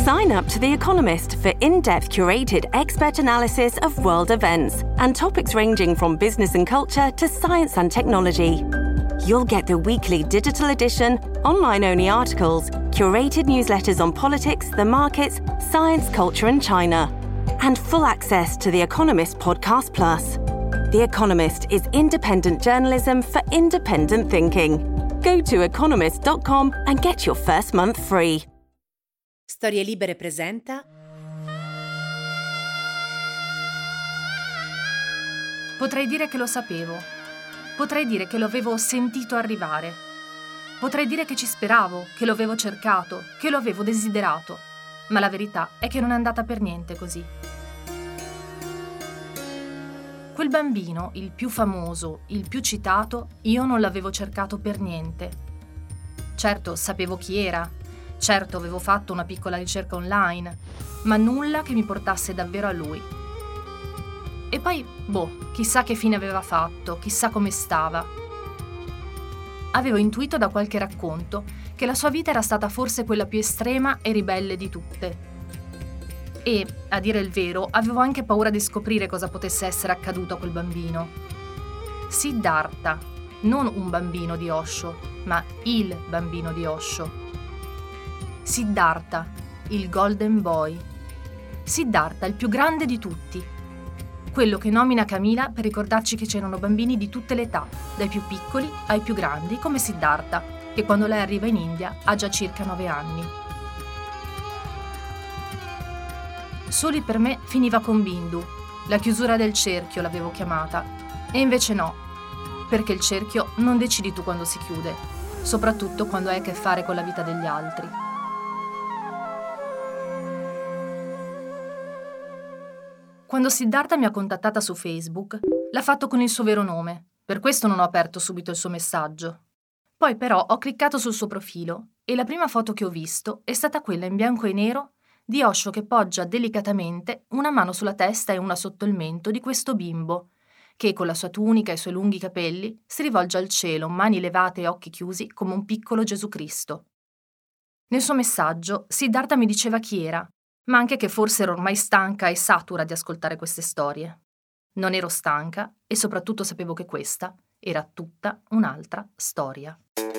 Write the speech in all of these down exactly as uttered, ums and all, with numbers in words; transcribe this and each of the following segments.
Sign up to The Economist for in-depth curated expert analysis of world events and topics ranging from business and culture to science and technology. You'll get the weekly digital edition, online-only articles, curated newsletters on politics, the markets, science, culture and China, and full access to The Economist Podcast Plus. The Economist is independent journalism for independent thinking. Go to economist dot com and get your first month free. Storie Libere presenta Potrei dire che lo sapevo. Potrei dire che lo avevo sentito arrivare. Potrei dire che ci speravo, che lo avevo cercato, che lo avevo desiderato. Ma la verità è che non è andata per niente così. Quel bambino, il più famoso, il più citato, io non l'avevo cercato per niente. Certo, sapevo chi era. Certo, avevo fatto una piccola ricerca online, ma nulla che mi portasse davvero a lui. E poi, boh, chissà che fine aveva fatto, chissà come stava. Avevo intuito da qualche racconto che la sua vita era stata forse quella più estrema e ribelle di tutte. E, a dire il vero, avevo anche paura di scoprire cosa potesse essere accaduto a quel bambino. Siddhartha, non un bambino di Osho, ma il bambino di Osho. Siddhartha, il Golden Boy. Siddhartha, il più grande di tutti. Quello che nomina Camila per ricordarci che c'erano bambini di tutte le età, dai più piccoli ai più grandi, come Siddhartha, che quando lei arriva in India ha già circa nove anni. Soli per me finiva con Bindu, la chiusura del cerchio l'avevo chiamata, e invece no, perché il cerchio non decidi tu quando si chiude, soprattutto quando hai a che fare con la vita degli altri. Quando Siddhartha mi ha contattata su Facebook, l'ha fatto con il suo vero nome, per questo non ho aperto subito il suo messaggio. Poi però ho cliccato sul suo profilo e la prima foto che ho visto è stata quella in bianco e nero di Osho che poggia delicatamente una mano sulla testa e una sotto il mento di questo bimbo, che con la sua tunica e i suoi lunghi capelli si rivolge al cielo, mani levate e occhi chiusi come un piccolo Gesù Cristo. Nel suo messaggio Siddhartha mi diceva chi era, ma anche che forse ero ormai stanca e satura di ascoltare queste storie. Non ero stanca e soprattutto sapevo che questa era tutta un'altra storia.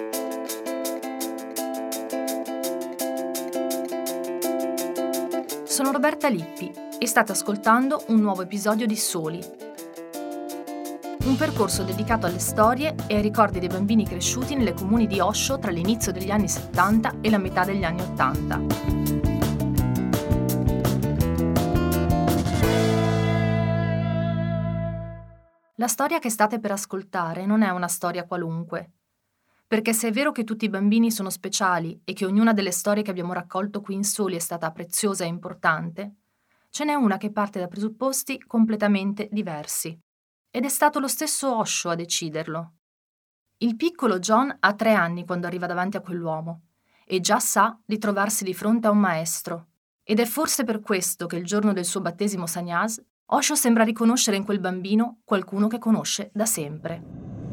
Sono Roberta Lippi e state ascoltando un nuovo episodio di Soli, un percorso dedicato alle storie e ai ricordi dei bambini cresciuti nelle comuni di Osho tra l'inizio degli anni settanta e la metà degli anni ottanta. La storia che state per ascoltare non è una storia qualunque, perché se è vero che tutti i bambini sono speciali e che ognuna delle storie che abbiamo raccolto qui in Soli è stata preziosa e importante, ce n'è una che parte da presupposti completamente diversi. Ed è stato lo stesso Osho a deciderlo. Il piccolo John ha tre anni quando arriva davanti a quell'uomo e già sa di trovarsi di fronte a un maestro. Ed è forse per questo che il giorno del suo battesimo sannyas, Osho sembra riconoscere in quel bambino qualcuno che conosce da sempre.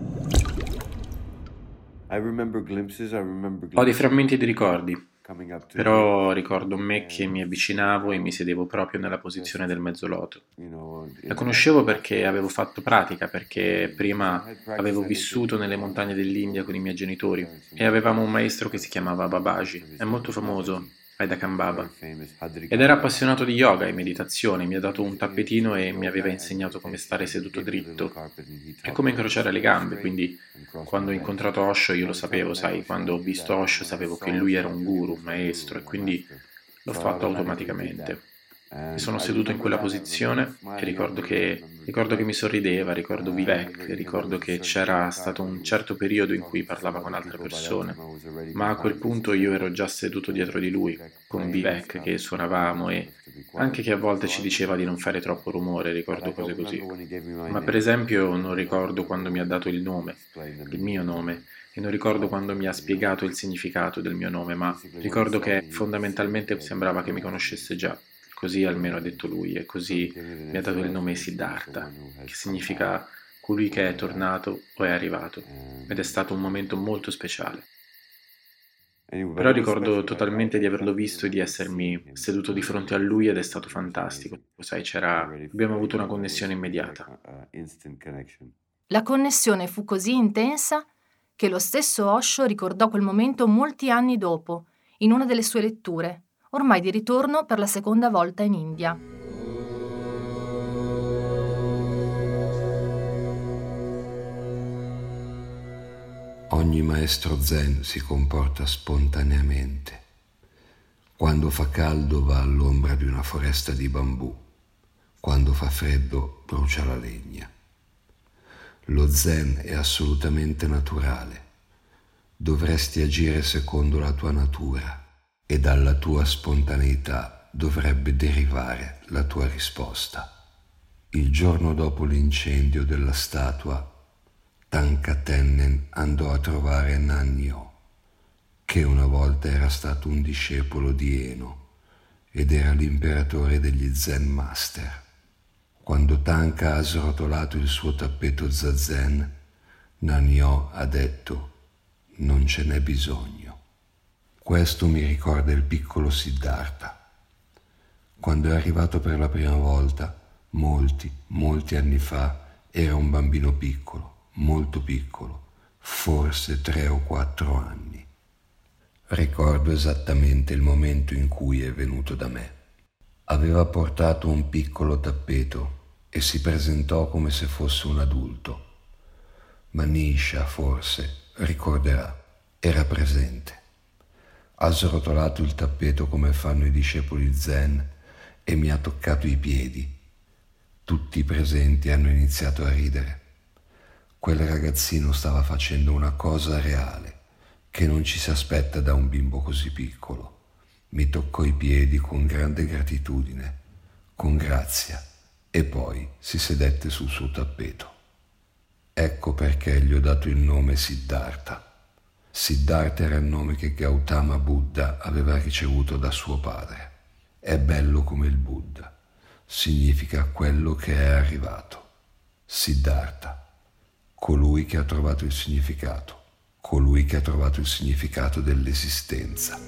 Ho dei frammenti di ricordi, però ricordo me che mi avvicinavo e mi sedevo proprio nella posizione del mezzoloto. La conoscevo perché avevo fatto pratica, perché prima avevo vissuto nelle montagne dell'India con i miei genitori e avevamo un maestro che si chiamava Babaji, è molto famoso, Haidakam Baba, ed era appassionato di yoga e meditazione, mi ha dato un tappetino e mi aveva insegnato come stare seduto dritto e come incrociare le gambe, quindi quando ho incontrato Osho io lo sapevo, sai, quando ho visto Osho sapevo che lui era un guru, un maestro, e quindi l'ho fatto automaticamente. Mi sono seduto in quella posizione e ricordo che, ricordo che mi sorrideva, ricordo Vivek, ricordo che c'era stato un certo periodo in cui parlava con altre persone, ma a quel punto io ero già seduto dietro di lui, con Vivek, che suonavamo e anche che a volte ci diceva di non fare troppo rumore, ricordo cose così. Ma per esempio non ricordo quando mi ha dato il nome, il mio nome, e non ricordo quando mi ha spiegato il significato del mio nome, ma ricordo che fondamentalmente sembrava che mi conoscesse già. Così almeno ha detto lui, e così mi ha dato il nome Siddhartha, che significa colui che è tornato o è arrivato, ed è stato un momento molto speciale. Però ricordo totalmente di averlo visto e di essermi seduto di fronte a lui ed è stato fantastico. Sai, c'era... abbiamo avuto una connessione immediata. La connessione fu così intensa che lo stesso Osho ricordò quel momento molti anni dopo, in una delle sue letture, ormai di ritorno per la seconda volta in India. Ogni maestro zen si comporta spontaneamente. Quando fa caldo va all'ombra di una foresta di bambù, quando fa freddo brucia la legna. Lo zen è assolutamente naturale. Dovresti agire secondo la tua natura e dalla tua spontaneità dovrebbe derivare la tua risposta. Il giorno dopo l'incendio della statua, Tanka Tennen andò a trovare Nanyo, che una volta era stato un discepolo di Eno ed era l'imperatore degli Zen Master. Quando Tanka ha srotolato il suo tappeto zazen, Nanyo ha detto: non ce n'è bisogno. Questo mi ricorda il piccolo Siddhartha. Quando è arrivato per la prima volta, molti, molti anni fa, era un bambino piccolo, molto piccolo, forse tre o quattro anni. Ricordo esattamente il momento in cui è venuto da me. Aveva portato un piccolo tappeto e si presentò come se fosse un adulto. Manisha, forse, ricorderà, era presente. Ha srotolato il tappeto come fanno i discepoli zen e mi ha toccato i piedi. Tutti i presenti hanno iniziato a ridere. Quel ragazzino stava facendo una cosa reale, che non ci si aspetta da un bimbo così piccolo. Mi toccò i piedi con grande gratitudine, con grazia, e poi si sedette sul suo tappeto. Ecco perché gli ho dato il nome Siddhartha. Siddhartha era il nome che Gautama Buddha aveva ricevuto da suo padre. È bello come il Buddha, significa quello che è arrivato. Siddhartha, colui che ha trovato il significato, colui che ha trovato il significato dell'esistenza.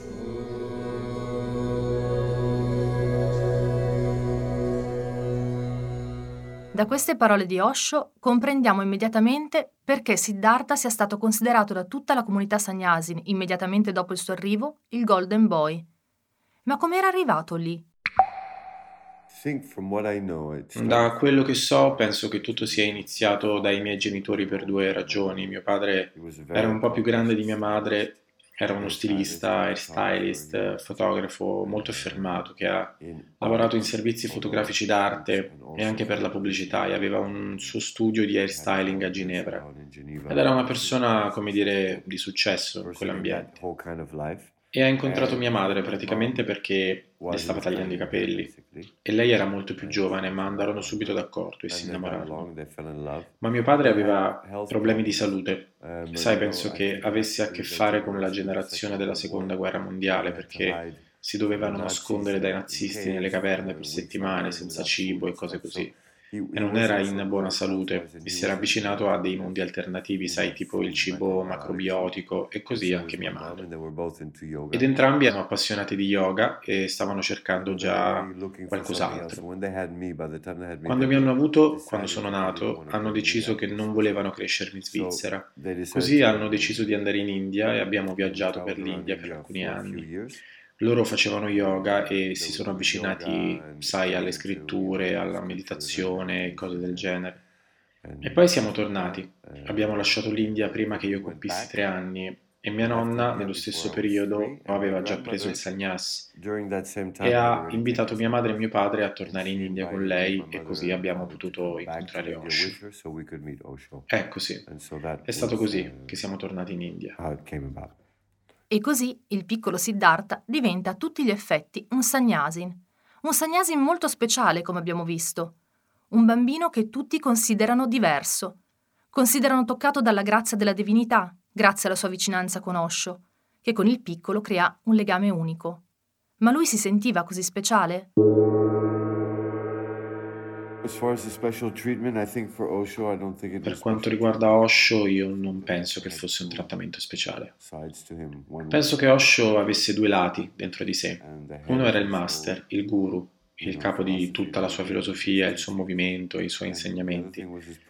Da queste parole di Osho comprendiamo immediatamente perché Siddhartha sia stato considerato da tutta la comunità Sannyasin, immediatamente dopo il suo arrivo, il Golden Boy. Ma come era arrivato lì? Da quello che so, penso che tutto sia iniziato dai miei genitori per due ragioni. Mio padre era un po' più grande di mia madre, era uno stilista, hairstylist, fotografo molto affermato che ha lavorato in servizi fotografici d'arte e anche per la pubblicità e aveva un suo studio di hairstyling a Ginevra. Ed era una persona, come dire, di successo in quell'ambiente. E ha incontrato mia madre praticamente perché le stava tagliando i capelli e lei era molto più giovane, ma andarono subito d'accordo e si innamorarono. Ma mio padre aveva problemi di salute. Sai, penso che avesse a che fare con la generazione della seconda guerra mondiale, perché si dovevano nascondere dai nazisti nelle caverne per settimane senza cibo e cose così. E non era in buona salute e si era avvicinato a dei mondi alternativi, sai, tipo il cibo macrobiotico e così anche mia madre. Ed entrambi erano appassionati di yoga e stavano cercando già qualcos'altro. Quando mi hanno avuto, quando sono nato, hanno deciso che non volevano crescermi in Svizzera. Così hanno deciso di andare in India e abbiamo viaggiato per l'India per alcuni anni. Loro facevano yoga e si sono avvicinati, sai, alle scritture, alla meditazione e cose del genere. E poi siamo tornati. Abbiamo lasciato l'India prima che io compissi tre anni e mia nonna, nello stesso periodo, aveva già preso il sannyas e ha invitato mia madre e mio padre a tornare in India con lei e così abbiamo potuto incontrare Osho. Ecco sì, è stato così che siamo tornati in India. E così il piccolo Siddhartha diventa a tutti gli effetti un sannyasin. Un sannyasin molto speciale, come abbiamo visto. Un bambino che tutti considerano diverso. Considerano toccato dalla grazia della divinità, grazie alla sua vicinanza con Osho, che con il piccolo crea un legame unico. Ma lui si sentiva così speciale? Per quanto riguarda Osho, io non penso che fosse un trattamento speciale. Penso che Osho avesse due lati dentro di sé. Uno era il master, il guru, il capo di tutta la sua filosofia, il suo movimento, i suoi insegnamenti.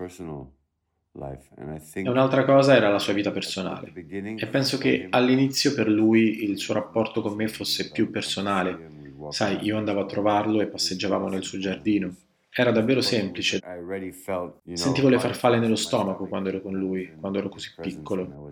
E un'altra cosa era la sua vita personale. E penso che all'inizio per lui il suo rapporto con me fosse più personale. Sai, io andavo a trovarlo e passeggiavamo nel suo giardino. Era davvero semplice. Sentivo le farfalle nello stomaco quando ero con lui, quando ero così piccolo.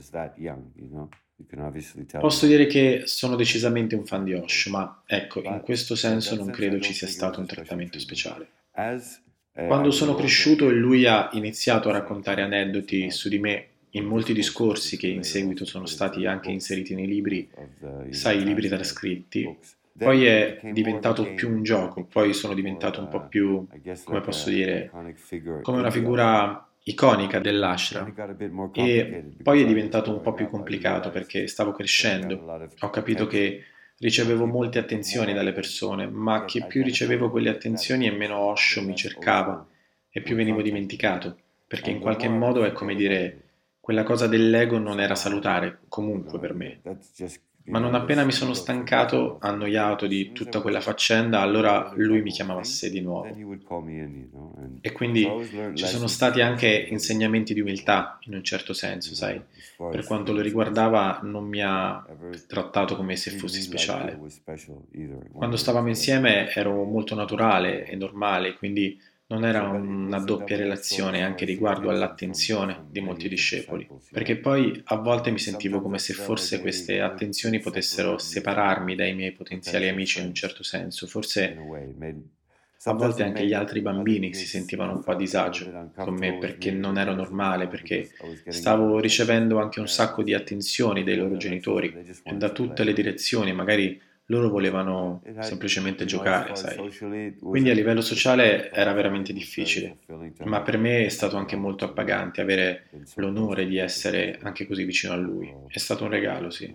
Posso dire che sono decisamente un fan di Osho, ma ecco, in questo senso non credo ci sia stato un trattamento speciale. Quando sono cresciuto e lui ha iniziato a raccontare aneddoti su di me in molti discorsi che in seguito sono stati anche inseriti nei libri, sai, i libri trascritti, poi è diventato più un gioco, poi sono diventato un po' più, come posso dire, come una figura iconica dell'ashram, e poi è diventato un po' più complicato perché stavo crescendo, ho capito che ricevevo molte attenzioni dalle persone, ma che più ricevevo quelle attenzioni e meno Osho mi cercava e più venivo dimenticato, perché in qualche modo è come dire, quella cosa dell'ego non era salutare comunque per me. Ma non appena mi sono stancato, annoiato di tutta quella faccenda, allora lui mi chiamava a sé di nuovo. E quindi ci sono stati anche insegnamenti di umiltà, in un certo senso, sai. Per quanto lo riguardava, non mi ha trattato come se fossi speciale. Quando stavamo insieme ero molto naturale e normale, quindi non era una doppia relazione anche riguardo all'attenzione di molti discepoli, perché poi a volte mi sentivo come se forse queste attenzioni potessero separarmi dai miei potenziali amici in un certo senso, forse a volte anche gli altri bambini si sentivano un po' a disagio con me perché non ero normale, perché stavo ricevendo anche un sacco di attenzioni dai loro genitori e da tutte le direzioni, magari loro volevano semplicemente giocare, sai. Quindi a livello sociale era veramente difficile, ma per me è stato anche molto appagante avere l'onore di essere anche così vicino a lui. È stato un regalo, sì.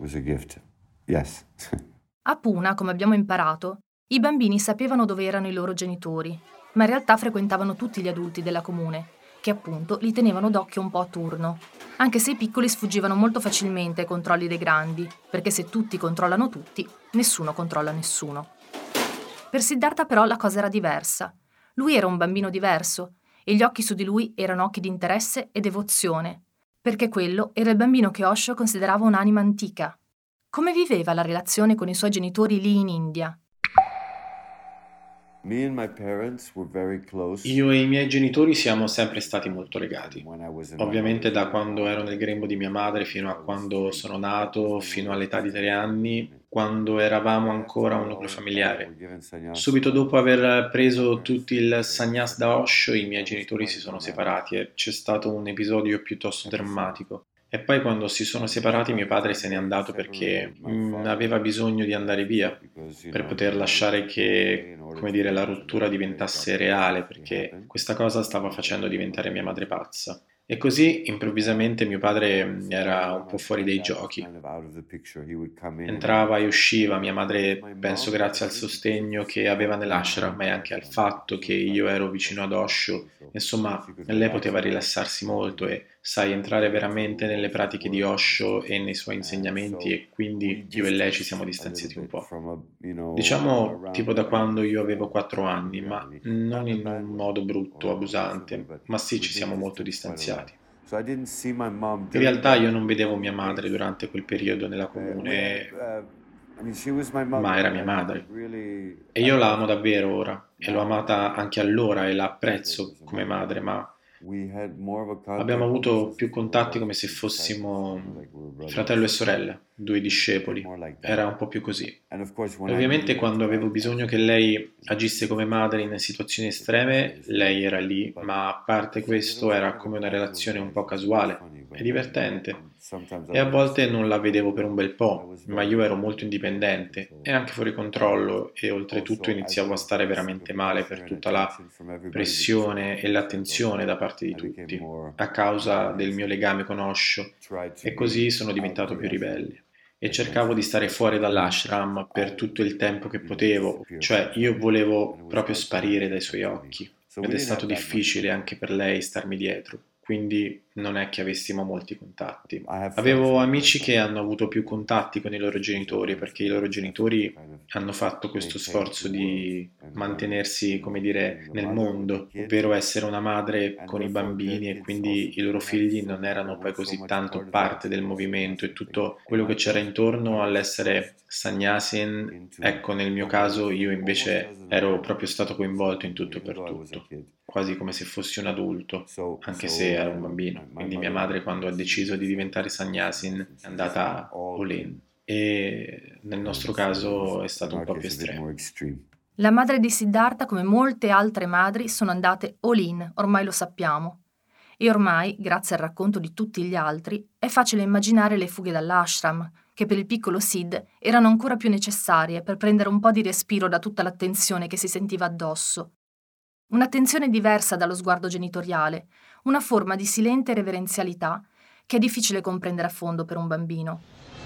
A Pune, come abbiamo imparato, i bambini sapevano dove erano i loro genitori, ma in realtà frequentavano tutti gli adulti della comune, che appunto li tenevano d'occhio un po' a turno, anche se i piccoli sfuggivano molto facilmente ai controlli dei grandi, perché se tutti controllano tutti, nessuno controlla nessuno. Per Siddhartha però la cosa era diversa. Lui era un bambino diverso e gli occhi su di lui erano occhi di interesse e devozione, perché quello era il bambino che Osho considerava un'anima antica. Come viveva la relazione con i suoi genitori lì in India? Io e i miei genitori siamo sempre stati molto legati, ovviamente da quando ero nel grembo di mia madre fino a quando sono nato, fino all'età di tre anni, quando eravamo ancora un nucleo familiare. Subito dopo aver preso tutto il sannyas da Osho, i miei genitori si sono separati e c'è stato un episodio piuttosto drammatico. E poi quando si sono separati mio padre se n'è andato perché mh, aveva bisogno di andare via per poter lasciare che, come dire, la rottura diventasse reale, perché questa cosa stava facendo diventare mia madre pazza. E così improvvisamente mio padre era un po' fuori dai giochi. Entrava e usciva, mia madre, penso grazie al sostegno che aveva nell'ashram e anche al fatto che io ero vicino ad Osho, insomma, lei poteva rilassarsi molto e, sai, entrare veramente nelle pratiche di Osho e nei suoi insegnamenti, e quindi io e lei ci siamo distanziati un po'. Diciamo tipo da quando io avevo quattro anni, ma non in un modo brutto, abusante, ma sì, ci siamo molto distanziati. In realtà io non vedevo mia madre durante quel periodo nella comune, ma era mia madre. E io la amo davvero ora, e l'ho amata anche allora e la apprezzo come madre, ma abbiamo avuto più contatti come se fossimo fratello e sorella, due discepoli. Era un po' più così. E ovviamente quando avevo bisogno che lei agisse come madre in situazioni estreme, lei era lì, ma a parte questo era come una relazione un po' casuale e divertente. E a volte non la vedevo per un bel po', ma io ero molto indipendente e anche fuori controllo, e oltretutto iniziavo a stare veramente male per tutta la pressione e l'attenzione da parte di tutti, a causa del mio legame con Osho, e così sono diventato più ribelle. E cercavo di stare fuori dall'ashram per tutto il tempo che potevo, cioè io volevo proprio sparire dai suoi occhi. ed è stato difficile anche per lei starmi dietro. Quindi non è che avessimo molti contatti. Avevo amici che hanno avuto più contatti con i loro genitori, perché i loro genitori hanno fatto questo sforzo di mantenersi, come dire, nel mondo, ovvero essere una madre con i bambini, e quindi i loro figli non erano poi così tanto parte del movimento e tutto quello che c'era intorno all'essere sannyasin. Ecco, nel mio caso io invece ero proprio stato coinvolto in tutto e per tutto, quasi come se fossi un adulto, anche se ero un bambino. Quindi mia madre, quando ha deciso di diventare sannyasin, è andata all in, e nel nostro caso è stato un po' più estremo. La madre di Siddhartha, come molte altre madri, sono andate all in, ormai lo sappiamo. E ormai, grazie al racconto di tutti gli altri, è facile immaginare le fughe dall'ashram, che per il piccolo Sid erano ancora più necessarie per prendere un po' di respiro da tutta l'attenzione che si sentiva addosso. Un'attenzione diversa dallo sguardo genitoriale, una forma di silente reverenzialità che è difficile comprendere a fondo per un bambino.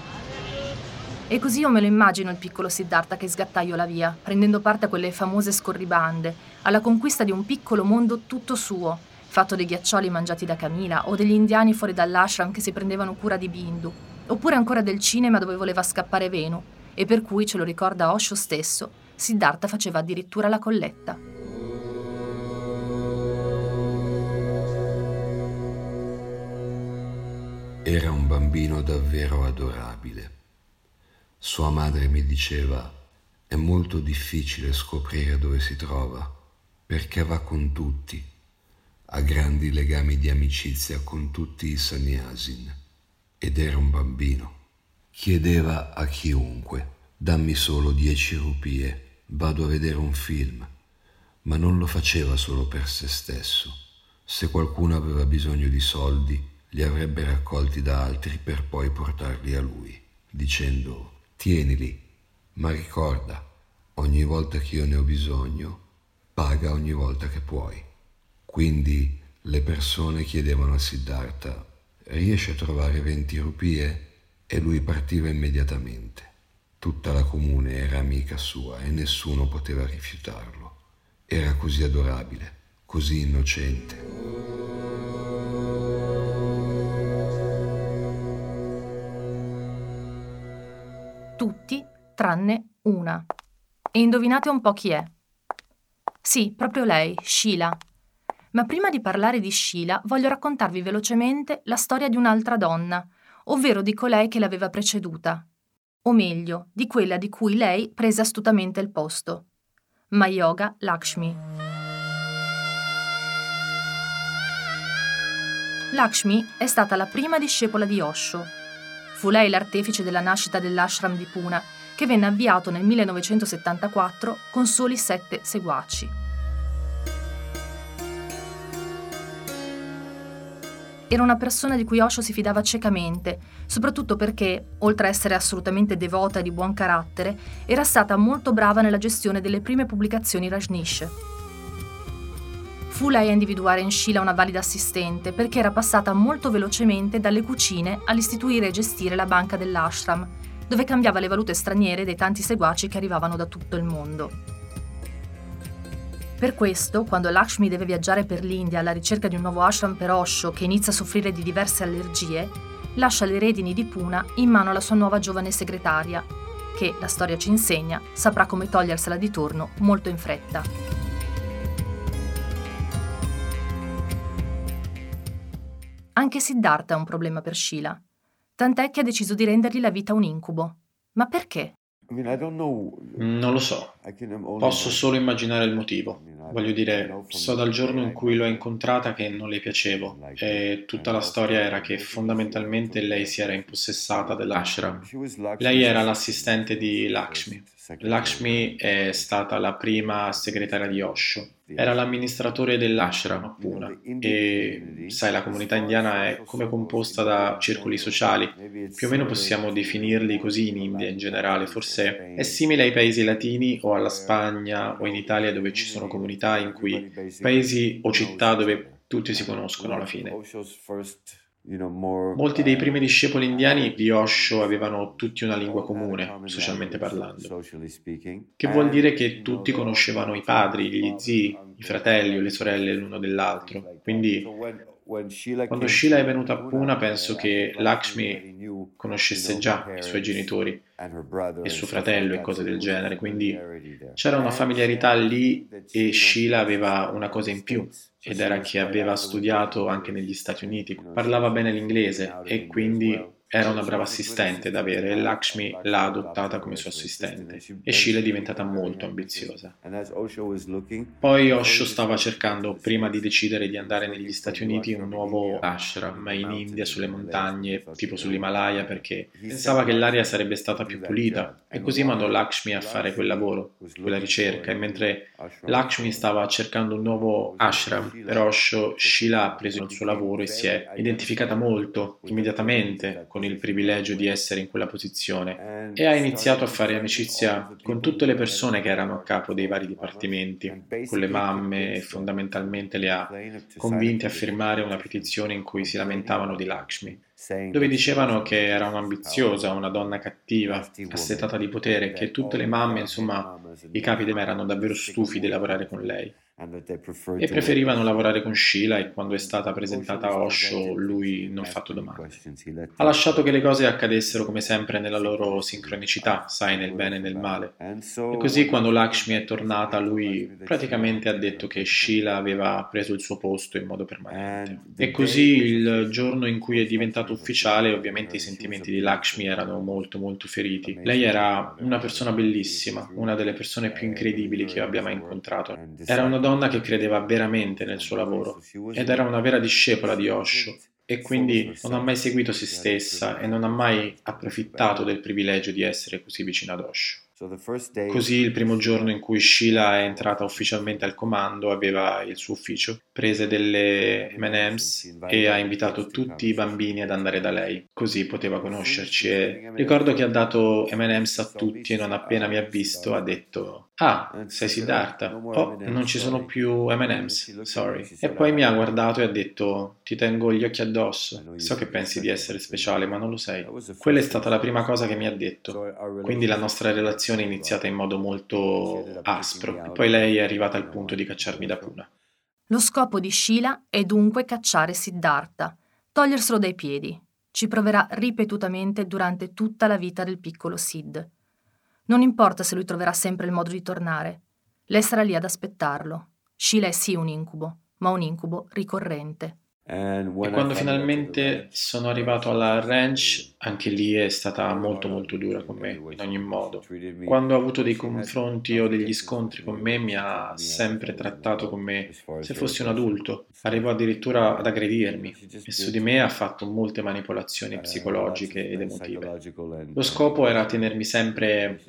E così io me lo immagino il piccolo Siddhartha che sgattaiola via, prendendo parte a quelle famose scorribande, alla conquista di un piccolo mondo tutto suo, fatto dei ghiaccioli mangiati da Camila o degli indiani fuori dall'ashram che si prendevano cura di Bindu, oppure ancora del cinema dove voleva scappare Venu, e per cui, ce lo ricorda Osho stesso, Siddhartha faceva addirittura la colletta. Era un bambino davvero adorabile. Sua madre mi diceva: è molto difficile scoprire dove si trova, perché va con tutti, ha grandi legami di amicizia con tutti i sannyasin. Ed era un bambino. Chiedeva a chiunque: dammi solo dieci rupie, vado a vedere un film. Ma non lo faceva solo per se stesso. Se qualcuno aveva bisogno di soldi, li avrebbe raccolti da altri per poi portarli a lui, dicendo: tienili, ma ricorda, ogni volta che io ne ho bisogno, paga ogni volta che puoi. Quindi le persone chiedevano a Siddhartha: riesci a trovare venti rupie? E lui partiva immediatamente. Tutta la comune era amica sua e nessuno poteva rifiutarlo. Era così adorabile, così innocente. Tutti tranne una. E indovinate un po' chi è? Sì, proprio lei, Sheila. Ma prima di parlare di Sheila, voglio raccontarvi velocemente la storia di un'altra donna, ovvero di colei che l'aveva preceduta, o meglio, di quella di cui lei prese astutamente il posto. Mayoga Lakshmi. Lakshmi è stata la prima discepola di Osho. Fu lei l'artefice della nascita dell'ashram di Pune, che venne avviato nel millenovecentosettantaquattro con soli sette seguaci. Era una persona di cui Osho si fidava ciecamente, soprattutto perché, oltre a essere assolutamente devota e di buon carattere, era stata molto brava nella gestione delle prime pubblicazioni Rajneesh. Fu lei a individuare in Sheila una valida assistente, perché era passata molto velocemente dalle cucine all'istituire e gestire la banca dell'ashram, dove cambiava le valute straniere dei tanti seguaci che arrivavano da tutto il mondo. Per questo, quando Lakshmi deve viaggiare per l'India alla ricerca di un nuovo ashram per Osho che inizia a soffrire di diverse allergie, lascia le redini di Pune in mano alla sua nuova giovane segretaria, che, la storia ci insegna, saprà come togliersela di torno molto in fretta. Anche Siddhartha è un problema per Sheila, tant'è che ha deciso di rendergli la vita un incubo. Ma perché? Non lo so, posso solo immaginare il motivo. Voglio dire, so dal giorno in cui l'ho incontrata che non le piacevo, e tutta la storia era che fondamentalmente lei si era impossessata dell'ashram. Lei era l'assistente di Lakshmi. Lakshmi è stata la prima segretaria di Osho. Era l'amministratore dell'ashram a Pune, e sai, la comunità indiana è come composta da circoli sociali, più o meno possiamo definirli così in India in generale. Forse è simile ai paesi latini o alla Spagna o in Italia, dove ci sono comunità in cui, paesi o città dove tutti si conoscono alla fine. Molti dei primi discepoli indiani di Osho avevano tutti una lingua comune, socialmente parlando, che vuol dire che tutti conoscevano i padri, gli zii, i fratelli o le sorelle l'uno dell'altro. Quindi, quando Sheila è venuta a Pune, penso che Lakshmi conoscesse già i suoi genitori e suo fratello e cose del genere, quindi c'era una familiarità lì e Sheila aveva una cosa in più, ed era che aveva studiato anche negli Stati Uniti, parlava bene l'inglese e quindi era una brava assistente da avere, e Lakshmi l'ha adottata come suo assistente e Sheila è diventata molto ambiziosa. Poi Osho stava cercando, prima di decidere di andare negli Stati Uniti, un nuovo ashram in India, sulle montagne, tipo sull'Himalaya, perché pensava che l'aria sarebbe stata più pulita, e così mandò Lakshmi a fare quel lavoro, quella ricerca, e mentre Lakshmi stava cercando un nuovo ashram per Osho, Sheila ha preso il suo lavoro e si è identificata molto, immediatamente, con il privilegio di essere in quella posizione, e ha iniziato a fare amicizia con tutte le persone che erano a capo dei vari dipartimenti, con le mamme, e fondamentalmente le ha convinte a firmare una petizione in cui si lamentavano di Lakshmi, dove dicevano che era un'ambiziosa, una donna cattiva, assetata di potere, che tutte le mamme, insomma, i capi erano davvero stufi di lavorare con lei e preferivano lavorare con Sheila, e quando è stata presentata a Osho lui non ha fatto domande. Ha lasciato che le cose accadessero come sempre nella loro sincronicità, sai, nel bene e nel male. E così quando Lakshmi è tornata, lui praticamente ha detto che Sheila aveva preso il suo posto in modo permanente. E così il giorno in cui è diventato ufficiale, ovviamente i sentimenti di Lakshmi erano molto molto feriti. Lei era una persona bellissima, una delle persone più incredibili che io abbia mai incontrato. Era una donna che credeva veramente nel suo lavoro ed era una vera discepola di Osho, e quindi non ha mai seguito se stessa e non ha mai approfittato del privilegio di essere così vicino ad Osho. Così il primo giorno in cui Sheila è entrata ufficialmente al comando, aveva il suo ufficio, prese delle emme and emm's e ha invitato tutti i bambini ad andare da lei, così poteva conoscerci, e ricordo che ha dato emme and emm's a tutti e non appena mi ha visto ha detto: "Ah, sei Siddhartha? Oh, non ci sono più emme and emm's, sorry." E poi mi ha guardato e ha detto: "Ti tengo gli occhi addosso, so che pensi di essere speciale, ma non lo sei." Quella è stata la prima cosa che mi ha detto, quindi la nostra relazione è iniziata in modo molto aspro, e poi lei è arrivata al punto di cacciarmi da Pune. Lo scopo di Sheila è dunque cacciare Siddhartha, toglierselo dai piedi. Ci proverà ripetutamente durante tutta la vita del piccolo Sid. Non importa se lui troverà sempre il modo di tornare. Lei sarà lì ad aspettarlo. Sheila è sì un incubo, ma un incubo ricorrente. E quando finalmente sono arrivato alla ranch, anche lì è stata molto molto dura con me, in ogni modo. Quando ha avuto dei confronti o degli scontri con me, mi ha sempre trattato come se fossi un adulto. Arrivò addirittura ad aggredirmi, e su di me ha fatto molte manipolazioni psicologiche ed emotive. Lo scopo era tenermi sempre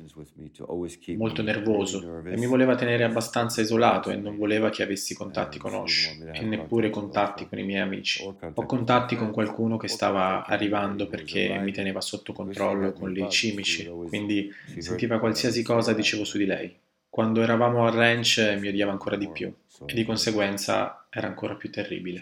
molto nervoso, e mi voleva tenere abbastanza isolato, e non voleva che avessi contatti con Osho, e neppure contatti con i miei amici. Ho contatti con qualcuno che stava arrivando perché mi teneva sotto controllo con i cimici, quindi sentiva qualsiasi cosa dicevo su di lei. Quando eravamo al ranch mi odiava ancora di più, e di conseguenza era ancora più terribile.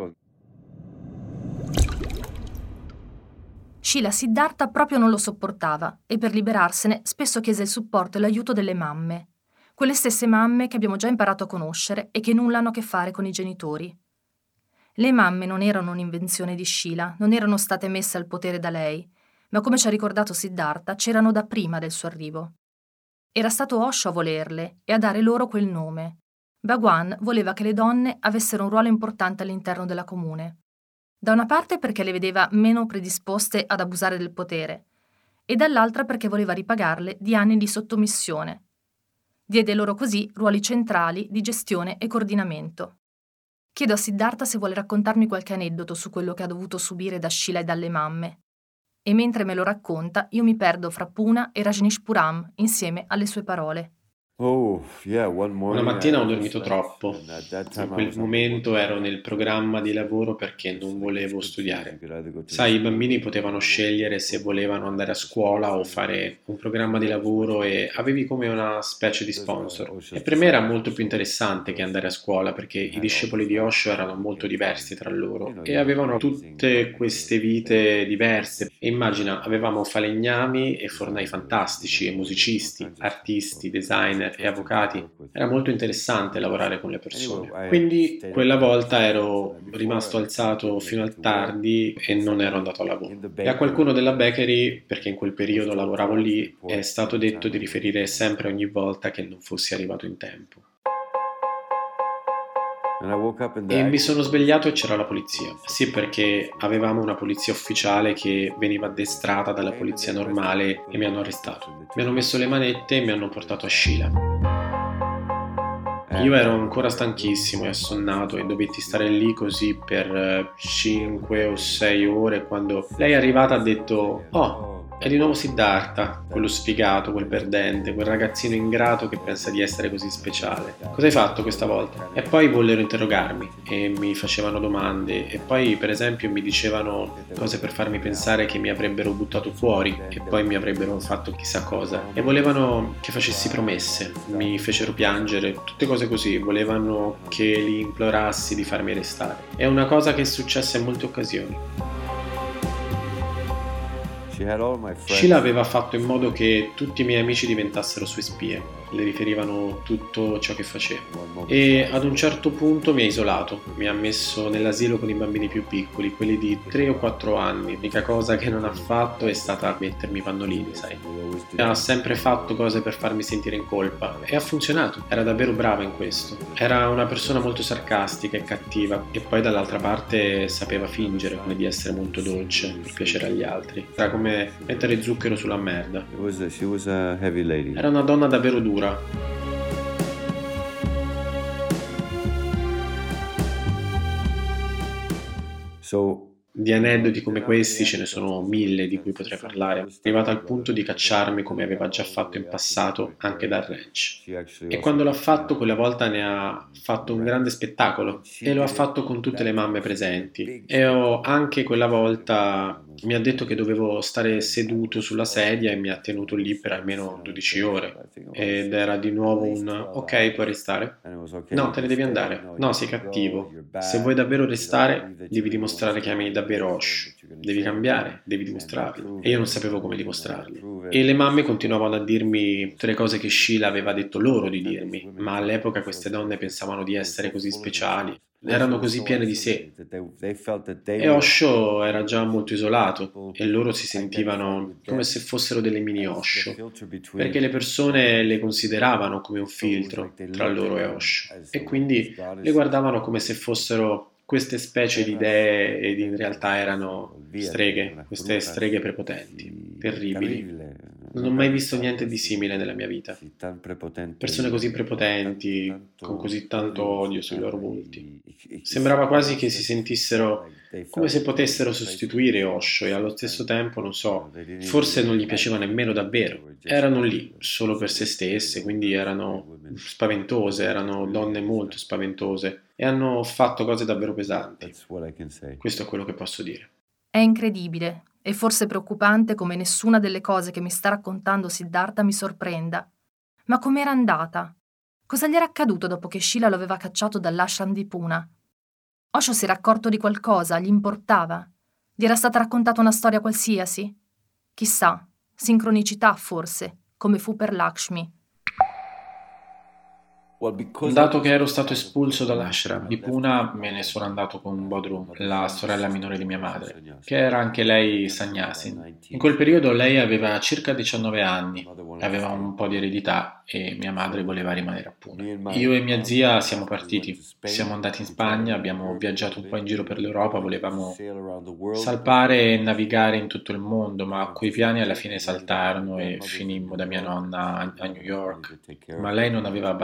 Sheila Siddhartha proprio non lo sopportava, e per liberarsene spesso chiese il supporto e l'aiuto delle mamme, quelle stesse mamme che abbiamo già imparato a conoscere e che nulla hanno a che fare con i genitori. Le mamme non erano un'invenzione di Sheila, non erano state messe al potere da lei, ma come ci ha ricordato Siddhartha, c'erano da prima del suo arrivo. Era stato Osho a volerle e a dare loro quel nome. Bhagwan voleva che le donne avessero un ruolo importante all'interno della comune. Da una parte perché le vedeva meno predisposte ad abusare del potere, e dall'altra perché voleva ripagarle di anni di sottomissione. Diede loro così ruoli centrali di gestione e coordinamento. Chiedo a Siddhartha se vuole raccontarmi qualche aneddoto su quello che ha dovuto subire da Sheila e dalle mamme. E mentre me lo racconta, io mi perdo fra Pune e Rajneeshpuram insieme alle sue parole. Una mattina ho dormito troppo. In quel momento ero nel programma di lavoro perché non volevo studiare. Sai, i bambini potevano scegliere se volevano andare a scuola o fare un programma di lavoro e avevi come una specie di sponsor. E per me era molto più interessante che andare a scuola perché i discepoli di Osho erano molto diversi tra loro e avevano tutte queste vite diverse. E immagina, avevamo falegnami e fornai fantastici e musicisti, artisti, designer e avvocati. Era molto interessante lavorare con le persone. Quindi quella volta ero rimasto alzato fino a tardi e non ero andato a lavoro. E a qualcuno della bakery, perché in quel periodo lavoravo lì, è stato detto di riferire sempre ogni volta che non fossi arrivato in tempo. E mi sono svegliato e c'era la polizia. Sì, perché avevamo una polizia ufficiale che veniva addestrata dalla polizia normale e mi hanno arrestato. Mi hanno messo le manette e mi hanno portato a Sheila. Io ero ancora stanchissimo e assonnato e dovetti stare lì così per cinque o sei ore quando lei è arrivata ha detto «Oh, è di nuovo Siddhartha, quello sfigato, quel perdente, quel ragazzino ingrato che pensa di essere così speciale. Cosa hai fatto questa volta?» E poi vollero interrogarmi e mi facevano domande e poi per esempio mi dicevano cose per farmi pensare che mi avrebbero buttato fuori e poi mi avrebbero fatto chissà cosa e volevano che facessi promesse, mi fecero piangere, tutte cose così, volevano che li implorassi di farmi restare. È una cosa che è successa in molte occasioni. Sheila aveva fatto in modo che tutti i miei amici diventassero sue spie, le riferivano tutto ciò che facevo e ad un certo punto mi ha isolato, mi ha messo nell'asilo con i bambini più piccoli, quelli di tre o quattro anni. L'unica cosa che non ha fatto è stata mettermi i pannolini, sai. Ha sempre fatto cose per farmi sentire in colpa e ha funzionato, era davvero brava in questo. Era una persona molto sarcastica e cattiva e poi dall'altra parte sapeva fingere come di essere molto dolce per piacere agli altri. Era come mettere zucchero sulla merda. Era una donna davvero dura. So Di aneddoti come questi ce ne sono mille di cui potrei parlare, arrivata al punto di cacciarmi come aveva già fatto in passato anche dal ranch. E quando l'ha fatto quella volta ne ha fatto un grande spettacolo e lo ha fatto con tutte le mamme presenti. E ho anche quella volta mi ha detto che dovevo stare seduto sulla sedia e mi ha tenuto lì per almeno dodici ore. Ed era di nuovo un ok, puoi restare? No, te ne devi andare. No, sei cattivo. Se vuoi davvero restare, devi dimostrare che ami davvero Osho. Devi cambiare, devi dimostrarlo. E io non sapevo come dimostrarlo. E le mamme continuavano a dirmi tutte le cose che Sheila aveva detto loro di dirmi, ma all'epoca queste donne pensavano di essere così speciali. Erano così piene di sé. E Osho era già molto isolato e loro si sentivano come se fossero delle mini Osho, perché le persone le consideravano come un filtro tra loro e Osho e quindi le guardavano come se fossero queste specie di idee ed in realtà erano streghe, queste streghe prepotenti, terribili. Non ho mai visto niente di simile nella mia vita. Persone così prepotenti, con così tanto odio sui loro volti. Sembrava quasi che si sentissero come se potessero sostituire Osho e allo stesso tempo, non so, forse non gli piaceva nemmeno davvero. Erano lì solo per se stesse, quindi erano spaventose, erano donne molto spaventose e hanno fatto cose davvero pesanti. Questo è quello che posso dire. È incredibile e forse preoccupante come nessuna delle cose che mi sta raccontando Siddhartha mi sorprenda. Ma com'era andata? Cosa gli era accaduto dopo che Sheila lo aveva cacciato dall'ashram di Pune? Osho si era accorto di qualcosa, gli importava? Gli era stata raccontata una storia qualsiasi? Chissà, sincronicità forse, come fu per Lakshmi. Dato che ero stato espulso dall'ashram di Pune, me ne sono andato con Bodhru, la sorella minore di mia madre, che era anche lei sannyasin. In quel periodo lei aveva circa diciannove anni, aveva un po' di eredità e mia madre voleva rimanere a Pune. Io e mia zia siamo partiti, siamo andati in Spagna, abbiamo viaggiato un po' in giro per l'Europa, volevamo salpare e navigare in tutto il mondo, ma quei piani alla fine saltarono e finimmo da mia nonna a New York. Ma lei non aveva abbastanza soldi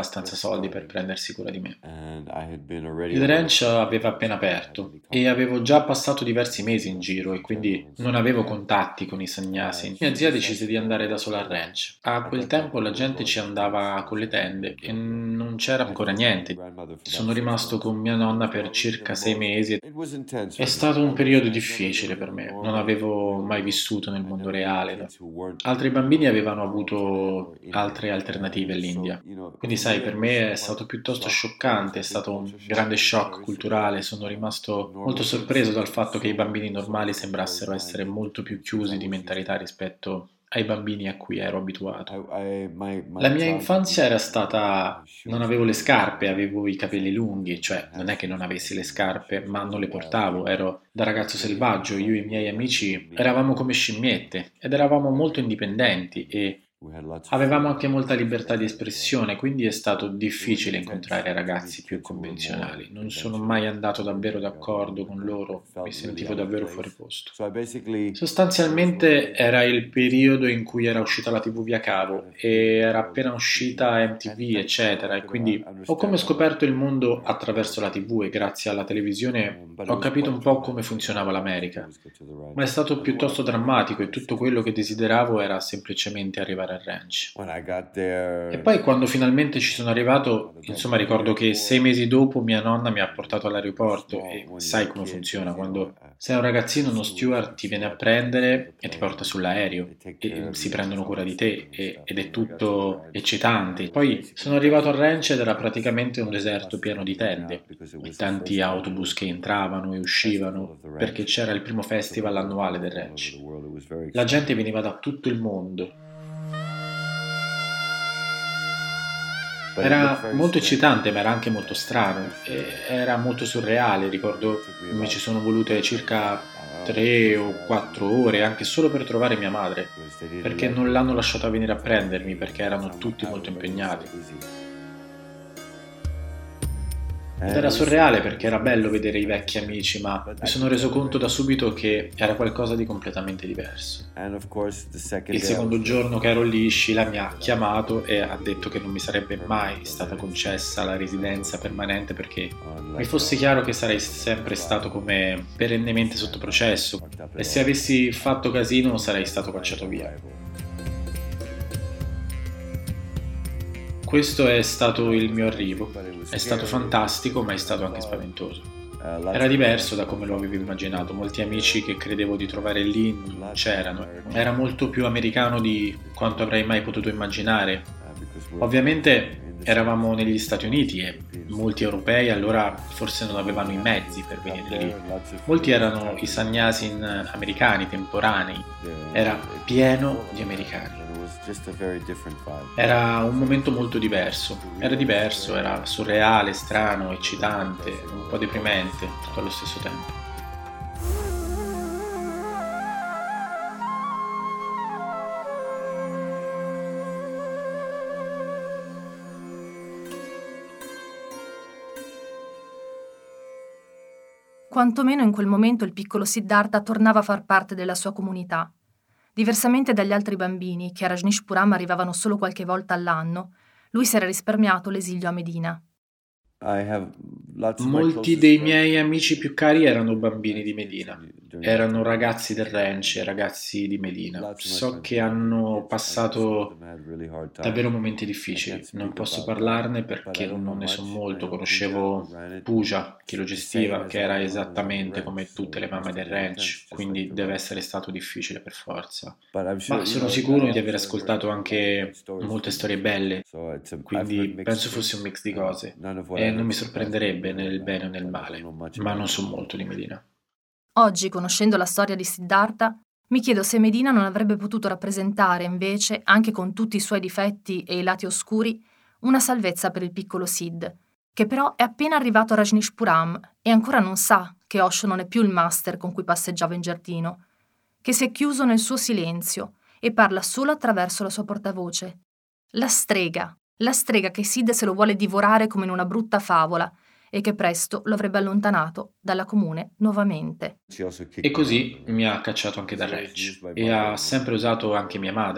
soldi per prendersi cura di me. Il ranch aveva appena aperto e avevo già passato diversi mesi in giro e quindi non avevo contatti con i sannyasin. Mia zia decise di andare da sola al ranch. A quel tempo la gente ci andava con le tende e non c'era ancora niente. Sono rimasto con mia nonna per circa sei mesi. È stato un periodo difficile per me, non avevo mai vissuto nel mondo reale. Altri bambini avevano avuto altre alternative all'India. Quindi sai, per me è stato piuttosto scioccante, è stato un grande shock culturale, sono rimasto molto sorpreso dal fatto che i bambini normali sembrassero essere molto più chiusi di mentalità rispetto ai bambini a cui ero abituato. La mia infanzia era stata... non avevo le scarpe, avevo i capelli lunghi, cioè non è che non avessi le scarpe, ma non le portavo, ero da ragazzo selvaggio, io e i miei amici eravamo come scimmiette ed eravamo molto indipendenti e avevamo anche molta libertà di espressione, quindi è stato difficile incontrare ragazzi più convenzionali. Non sono mai andato davvero d'accordo con loro, mi sentivo davvero fuori posto. Sostanzialmente era il periodo in cui era uscita la tivù via cavo e era appena uscita M T V, eccetera, e quindi ho come scoperto il mondo attraverso la tivù e grazie alla televisione ho capito un po' come funzionava l'America. Ma è stato piuttosto drammatico e tutto quello che desideravo era semplicemente arrivare al ranch. E poi quando finalmente ci sono arrivato, insomma ricordo che sei mesi dopo mia nonna mi ha portato all'aeroporto e sai come funziona, quando sei un ragazzino uno steward ti viene a prendere e ti porta sull'aereo e si prendono cura di te e, ed è tutto eccitante. Poi sono arrivato al ranch ed era praticamente un deserto pieno di tende e tanti autobus che entravano e uscivano perché c'era il primo festival annuale del ranch. La gente veniva da tutto il mondo. Era molto eccitante, ma era anche molto strano, e era molto surreale. Ricordo mi ci sono volute circa tre o quattro ore anche solo per trovare mia madre, perché non l'hanno lasciata venire a prendermi perché erano tutti molto impegnati. Ed era surreale perché era bello vedere i vecchi amici, ma mi sono reso conto da subito che era qualcosa di completamente diverso. Il secondo giorno che ero lì, Sheila mi ha chiamato e ha detto che non mi sarebbe mai stata concessa la residenza permanente perché mi fosse chiaro che sarei sempre stato come perennemente sotto processo e se avessi fatto casino sarei stato cacciato via. Questo è stato il mio arrivo. È stato fantastico, ma è stato anche spaventoso. Era diverso da come lo avevo immaginato. Molti amici che credevo di trovare lì non c'erano. Era molto più americano di quanto avrei mai potuto immaginare. Ovviamente eravamo negli Stati Uniti e molti europei allora forse non avevano i mezzi per venire lì. Molti erano i sannyasin americani, temporanei. Era pieno di americani. Era un momento molto diverso, era diverso, era surreale, strano, eccitante, un po' deprimente, tutto allo stesso tempo. Quantomeno in quel momento il piccolo Siddhartha tornava a far parte della sua comunità. Diversamente dagli altri bambini, che a Rajneeshpuram arrivavano solo qualche volta all'anno, lui si era risparmiato l'esilio a Medina. Molti dei miei amici più cari erano bambini di Medina, erano ragazzi del ranch, ragazzi di Medina. So che hanno passato davvero momenti difficili, non posso parlarne perché non ne so molto. Conoscevo Pooja, chi lo gestiva, che era esattamente come tutte le mamme del ranch, quindi deve essere stato difficile per forza. Ma sono sicuro di aver ascoltato anche molte storie belle, quindi penso fosse un mix di cose. E non mi sorprenderebbe nel bene o nel male, ma non so molto di Medina. Oggi, conoscendo la storia di Siddhartha, mi chiedo se Medina non avrebbe potuto rappresentare invece, anche con tutti i suoi difetti e i lati oscuri, una salvezza per il piccolo Sid, che però è appena arrivato a Rajneeshpuram e ancora non sa che Osho non è più il master con cui passeggiava in giardino, che si è chiuso nel suo silenzio e parla solo attraverso la sua portavoce. La strega, la strega che Sid se lo vuole divorare come in una brutta favola e che presto lo avrebbe allontanato dalla comune nuovamente. E così mi ha cacciato anche dal ranch e ha sempre usato anche mia madre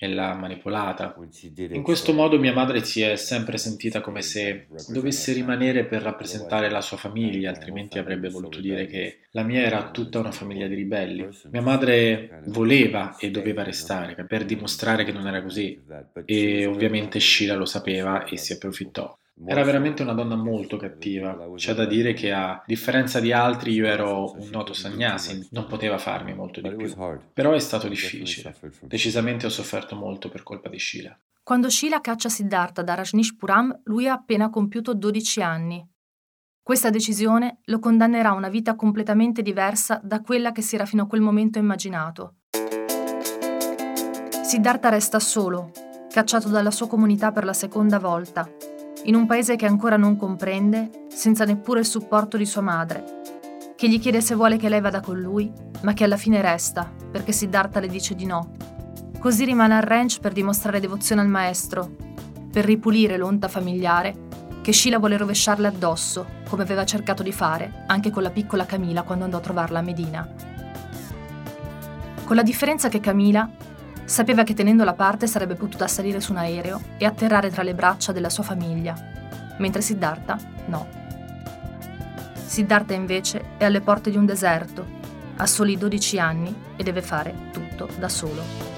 e l'ha manipolata. In questo modo mia madre si è sempre sentita come se dovesse rimanere per rappresentare la sua famiglia, altrimenti avrebbe voluto dire che la mia era tutta una famiglia di ribelli. Mia madre voleva e doveva restare per dimostrare che non era così, e ovviamente Sheila lo sapeva e si approfittò. Era veramente una donna molto cattiva. C'è da dire che, a differenza di altri, io ero un noto sannyasi, non poteva farmi molto di più. Però è stato difficile. Decisamente ho sofferto molto per colpa di Sheila. Quando Sheila caccia Siddhartha da Rajneeshpuram, lui ha appena compiuto dodici anni. Questa decisione lo condannerà a una vita completamente diversa da quella che si era fino a quel momento immaginato. Siddhartha resta solo, cacciato dalla sua comunità per la seconda volta, in un paese che ancora non comprende, senza neppure il supporto di sua madre, che gli chiede se vuole che lei vada con lui, ma che alla fine resta, perché Siddhartha le dice di no. Così rimane al ranch per dimostrare devozione al maestro, per ripulire l'onta familiare che Sheila vuole rovesciarle addosso, come aveva cercato di fare anche con la piccola Camila quando andò a trovarla a Medina. Con la differenza che Camila sapeva che tenendo la parte sarebbe potuta salire su un aereo e atterrare tra le braccia della sua famiglia, mentre Siddhartha no. Siddhartha invece è alle porte di un deserto, ha soli dodici anni e deve fare tutto da solo.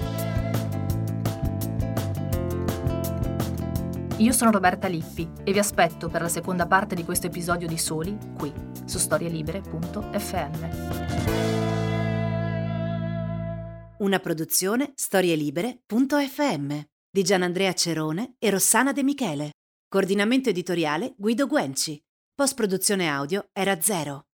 Io sono Roberta Lippi e vi aspetto per la seconda parte di questo episodio di Soli qui su storielibere punto effe emme. Una produzione storielibere punto effe emme di Gianandrea Cerone e Rossana De Michele. Coordinamento editoriale Guido Guenci. Post-produzione audio Era Zero.